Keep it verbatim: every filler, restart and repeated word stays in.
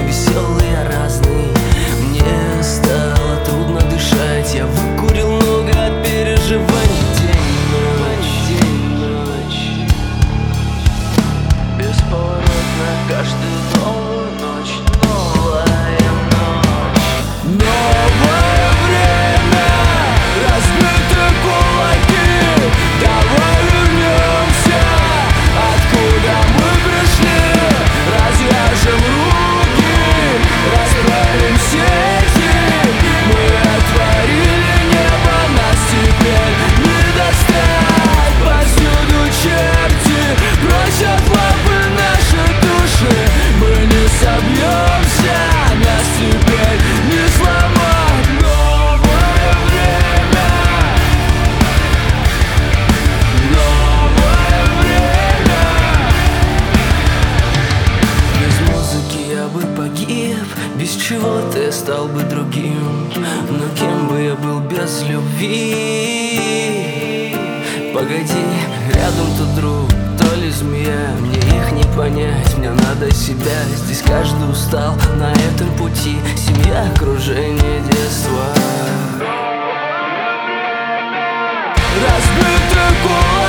веселый, разный. Мне стало трудно дышать, я выкурил много от переживаний. День, ночь, день, ночь, бесповоротно, каждую новую ночь, новая ночь. Новое время, разбиты кулаки, давай вернемся, откуда мы пришли. Развяжем руки, расправим сети, мы отворили небо, нас теперь не достать. Повсюду черти просят лапы наши души, мы не собьемся, нас теперь не сломать. Новое время, новое время. Без музыки я бы погиб, без чего-то я стал бы другим. Но кем бы я был без любви? Погоди, рядом тут друг, то ли змея, мне их не понять, мне надо себя. Здесь каждый устал на этом пути, семья, окружение, детство. Разбиты кулаки,